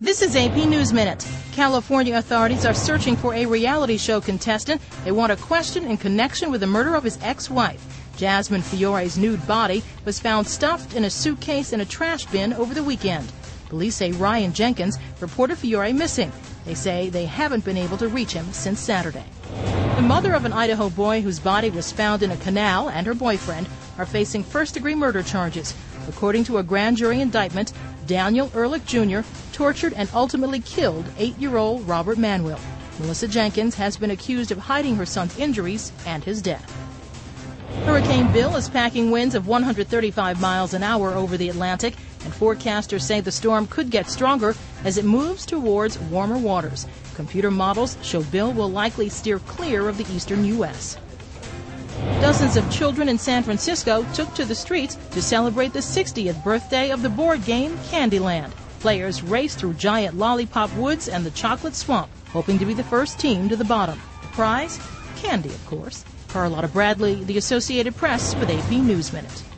This is AP News Minute. California authorities are searching for a reality show contestant they want to question in connection with the murder of his ex-wife. Jasmine Fiore's nude body was found stuffed in a suitcase in a trash bin over the weekend. Police say Ryan Jenkins reported Fiore missing. They say they haven't been able to reach him since Saturday. The mother of an Idaho boy whose body was found in a canal and her boyfriend are facing first-degree murder charges. According to a grand jury indictment, Daniel Ehrlich Jr. tortured and ultimately killed 8-year-old Robert Manuel. Melissa Jenkins has been accused of hiding her son's injuries and his death. Hurricane Bill is packing winds of 135 miles an hour over the Atlantic, and forecasters say the storm could get stronger as it moves towards warmer waters. Computer models show Bill will likely steer clear of the eastern U.S. Dozens of children in San Francisco took to the streets to celebrate the 60th birthday of the board game Candyland. Players raced through giant lollipop woods and the chocolate swamp, hoping to be the first team to the bottom. The prize? Candy, of course. Carlotta Bradley, The Associated Press, with AP News Minute.